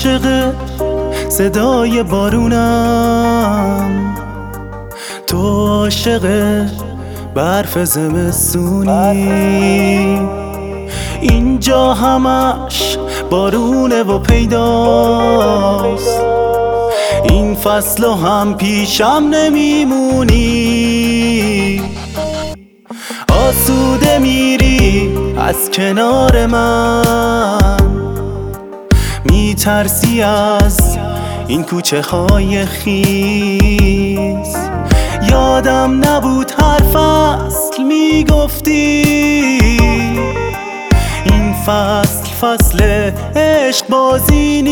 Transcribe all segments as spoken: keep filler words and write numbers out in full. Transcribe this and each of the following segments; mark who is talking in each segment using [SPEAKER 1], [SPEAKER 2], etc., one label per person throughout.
[SPEAKER 1] عاشق صدای بارونم، تو عاشق برف زمستونی. اینجا همش بارونه و پیداست، این فصل هم پیشم نمیمونی. آسوده میری از کنار من، میترسی از این کوچه های خیس. یادم نبود هر فصل میگفتی این فصل فصل عشق بازی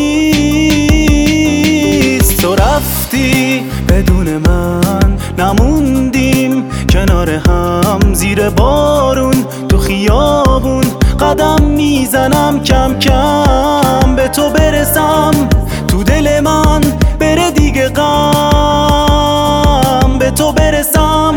[SPEAKER 1] نیست. تو رفتی بدون من، نموندیم کنار هم زیر بارون تو خیابون. قدم میزنم کم کم به تو برسم، تو دل من بره دیگه غم، به تو برسم.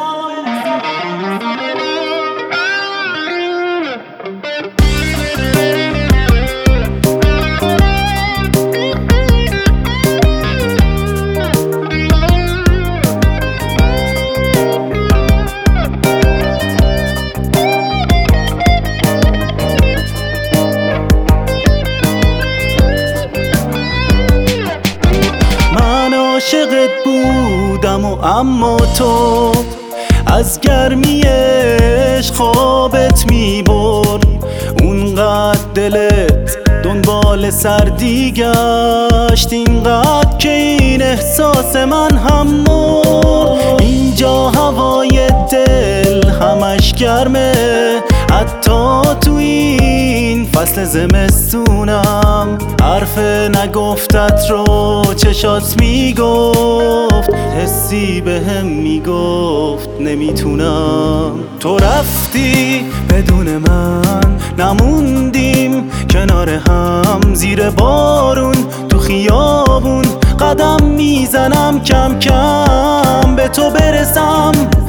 [SPEAKER 1] عاشقت بودم و اما تو از گرمی عشق خوابت میبرد. اونقدر دلت دنبال سردی گشت، اینقدر که این احساس من هم مرد. اینجا هوای دل همش گرمه، حتی تو این فصل زمستونم. حرف نگفتت رو چشات میگفت، حسی به هم میگفت نمیتونم. تو رفتی بدون من، نموندیم کنار هم زیر بارون تو خیابون. قدم میزنم کم کم به تو برسم،